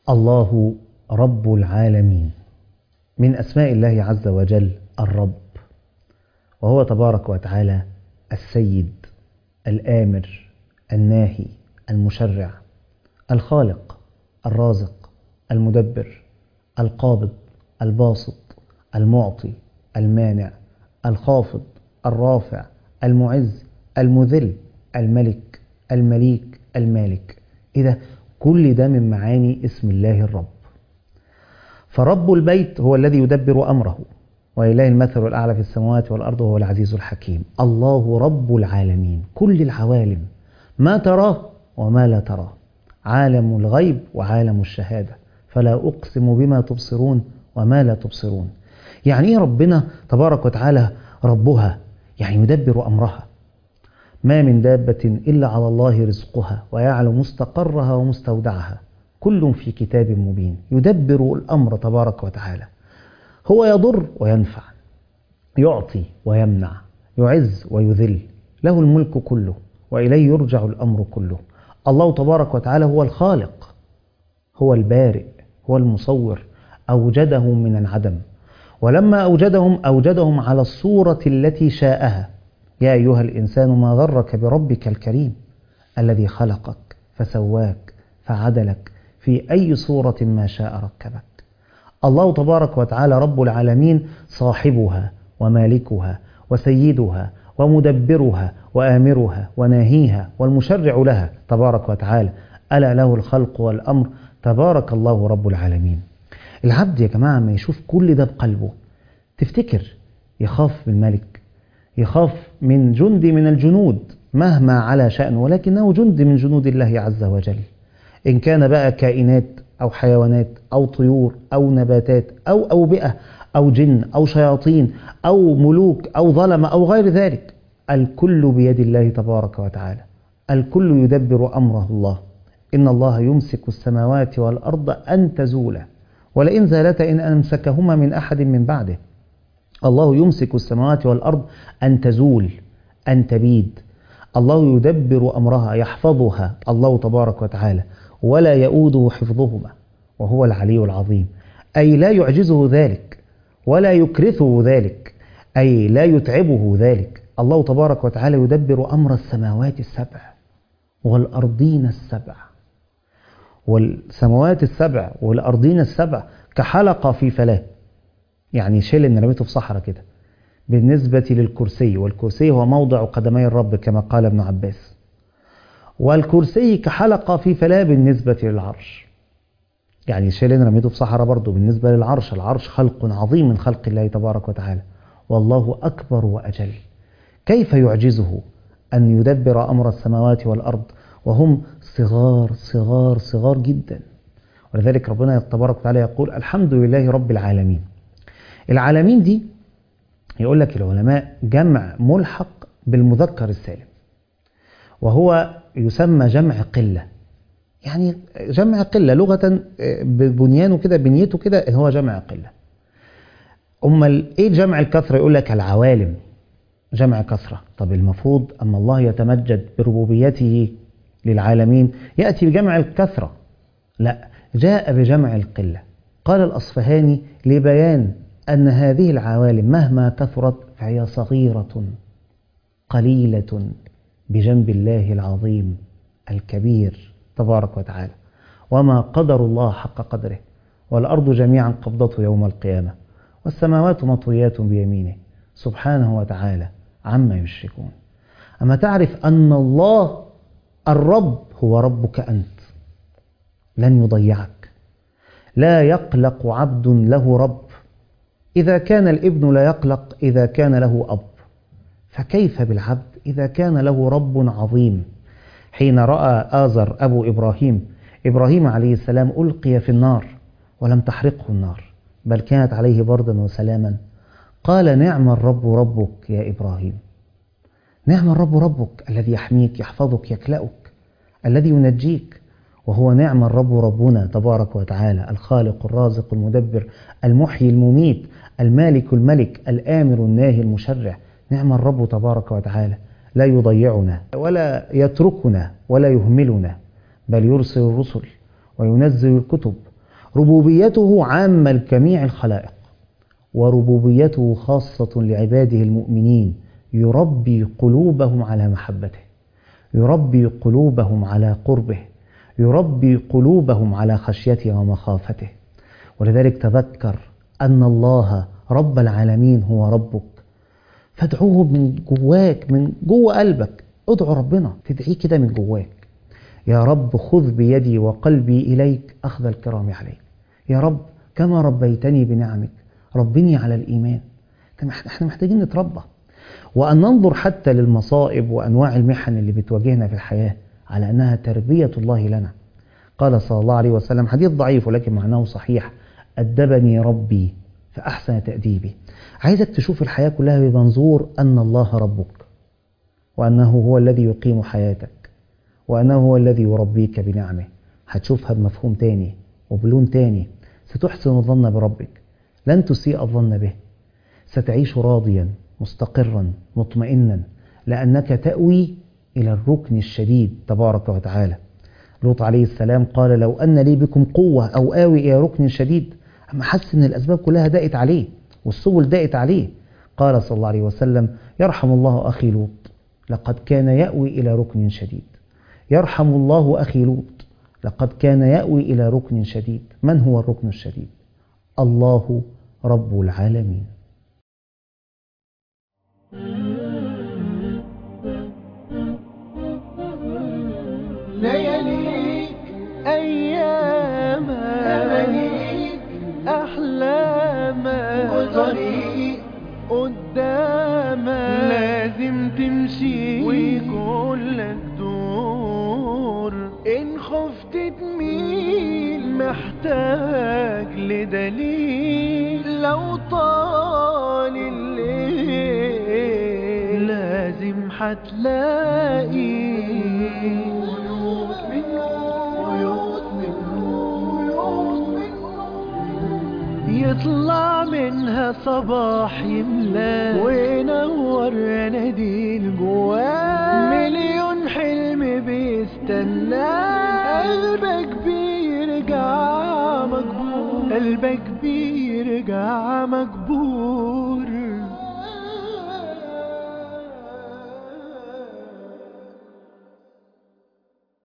الله رب العالمين. من أسماء الله عز وجل الرب، وهو تبارك وتعالى السيد الآمر الناهي المشرع الخالق الرازق المدبر القابض الباسط المعطي المانع الخافض الرافع المعز المذل الملك المليك المالك. إذا كل ده من معاني اسم الله الرب. فرب البيت هو الذي يدبر أمره، ولله المثل الأعلى في السماوات والأرض وهو العزيز الحكيم. الله رب العالمين، كل العوالم، ما تراه وما لا تراه، عالم الغيب وعالم الشهادة، فلا أقسم بما تبصرون وما لا تبصرون. يعني إيه ربنا تبارك وتعالى ربها؟ يعني يدبر أمرها. ما من دابة إلا على الله رزقها ويعلم مستقرها ومستودعها، كل في كتاب مبين. يدبر الأمر تبارك وتعالى، هو يضر وينفع، يعطي ويمنع، يعز ويذل، له الملك كله وإليه يرجع الأمر كله. الله تبارك وتعالى هو الخالق، هو البارئ، هو المصور، أوجدهم من العدم، ولما أوجدهم على الصورة التي شاءها. يا أيها الإنسان ما غرك بربك الكريم الذي خلقك فسواك فعدلك في أي صورة ما شاء ركبك. الله تبارك وتعالى رب العالمين صاحبها ومالكها وسيدها ومدبرها وآمرها وناهيها والمشرع لها تبارك وتعالى. ألا له الخلق والأمر، تبارك الله رب العالمين. العبد يا جماعة ما يشوف كل ده بقلبه، تفتكر يخاف من ملك، يخاف من جندي من الجنود مهما على شأنه، ولكنه جند من جنود الله عز وجل. إن كان بقى كائنات أو حيوانات أو طيور أو نباتات أو أوبئة أو جن أو شياطين أو ملوك أو ظلمة أو غير ذلك، الكل بيد الله تبارك وتعالى، الكل يدبر أمره الله. إن الله يمسك السماوات والأرض أن تزولا ولئن زالتا إن أمسكهما من أحد من بعده. الله يمسك السماوات والأرض أن تزول، أن تبيد. الله يدبر أمرها، يحفظها الله تبارك وتعالى، ولا يؤوده حفظهما وهو العلي العظيم. أي لا يعجزه ذلك ولا يكرثه ذلك، أي لا يتعبه ذلك. الله تبارك وتعالى يدبر أمر السماوات السبع والأرضين السبع، والسماوات السبع والأرضين السبع كحلقة في فلاة. يعني شيل اللي رميته في صحراء كده بالنسبة للكرسي، والكرسي هو موضع قدمي الرب كما قال ابن عباس، والكرسي كحلقة في فلاة بالنسبة للعرش. يعني شيل اللي رميته في صحراء برضه بالنسبة للعرش. العرش خلق عظيم من خلق الله تبارك وتعالى، والله أكبر وأجل. كيف يعجزه أن يدبر أمر السماوات والأرض وهم صغار صغار صغار جدا؟ ولذلك ربنا تبارك وتعالى يقول الحمد لله رب العالمين. العالمين دي يقول لك العلماء جمع ملحق بالمذكر السالم، وهو يسمى جمع قلة. يعني جمع قلة لغة ببنيانه كده، بنيته كده هو جمع قلة. أمال إيه جمع الكثرة؟ يقول لك العوالم جمع كثرة. طب المفروض أما الله يتمجد بربوبيته للعالمين يأتي بجمع الكثرة، لا، جاء بجمع القلة. قال الأصفهاني لبيان أن هذه العوالم مهما كثرت فهي صغيرة قليلة بجنب الله العظيم الكبير تبارك وتعالى. وما قدر الله حق قدره، والأرض جميعا قبضته يوم القيامة، والسماوات مطويات بيمينه سبحانه وتعالى عما يشركون. أما تعرف أن الله الرب هو ربك أنت، لن يضيعك. لا يقلق عبد له رب، إذا كان الابن لا يقلق إذا كان له أب، فكيف بالعبد إذا كان له رب عظيم؟ حين رأى آزر أبو إبراهيم عليه السلام ألقي في النار ولم تحرقه النار، بل كانت عليه بردا وسلاما، قال نعم الرب ربك يا إبراهيم. نعم الرب ربك الذي يحميك يحفظك يكلأك، الذي ينجيك. وهو نعم الرب ربنا تبارك وتعالى، الخالق الرازق المدبر المحيي المميت المالك الملك الآمر الناهي المشرع. نعم الرب تبارك وتعالى، لا يضيعنا ولا يتركنا ولا يهملنا، بل يرسل الرسل وينزل الكتب ربوبيته عامة لجميع الخلائق، وربوبيته خاصة لعباده المؤمنين، يربي قلوبهم على محبته، يربي قلوبهم على قربه، يربي قلوبهم على خشيته ومخافته. ولذلك تذكر أن الله رب العالمين هو ربك، فادعوه من جواك، من جوا قلبك. ادعو ربنا، تدعيه كده من جواك. يا رب خذ بيدي وقلبي إليك أخذ الكرام عليك. يا رب كما ربيتني بنعمك ربني على الإيمان. احنا محتاجين نتربى، وأن ننظر حتى للمصائب وأنواع المحن اللي بتواجهنا في الحياة على أنها تربية الله لنا. قال صلى الله عليه وسلم، حديث ضعيف ولكن معناه صحيح: أدبني ربي فأحسن تأديبي. عايزك تشوف الحياة كلها بمنظور أن الله ربك، وأنه هو الذي يقيم حياتك، وأنه هو الذي يربيك بنعمه. هتشوفها بمفهوم تاني وبلون تاني. ستحسن الظن بربك، لن تسيء الظن به، ستعيش راضيا مستقرا مطمئنا، لأنك تأوي إلى الركن الشديد تبارك وتعالى. لوط عليه السلام قال: لو أن لي بكم قوة أو آوي إلى ركن شديد. أما حس أن الأسباب كلها دقت عليه والسبل دقت عليه. قال صلى الله عليه وسلم: يرحم الله أخي لوط، لقد كان يأوي إلى ركن شديد. يرحم الله أخي لوط، لقد كان يأوي إلى ركن شديد. من هو الركن الشديد؟ الله رب العالمين. لياليك أيامك أمانيك أحلامك وطريق قدامك لازم تمشي ويكون لك دور. إن خفت تميل محتاج لدليل، لو طال الليل لازم حتلاقي يطلع منها صباح يملا وينور اناديل جواه. مليون حلم بيستنى، قلبك بيرجع مجبور، قلبك بيرجع مجبور.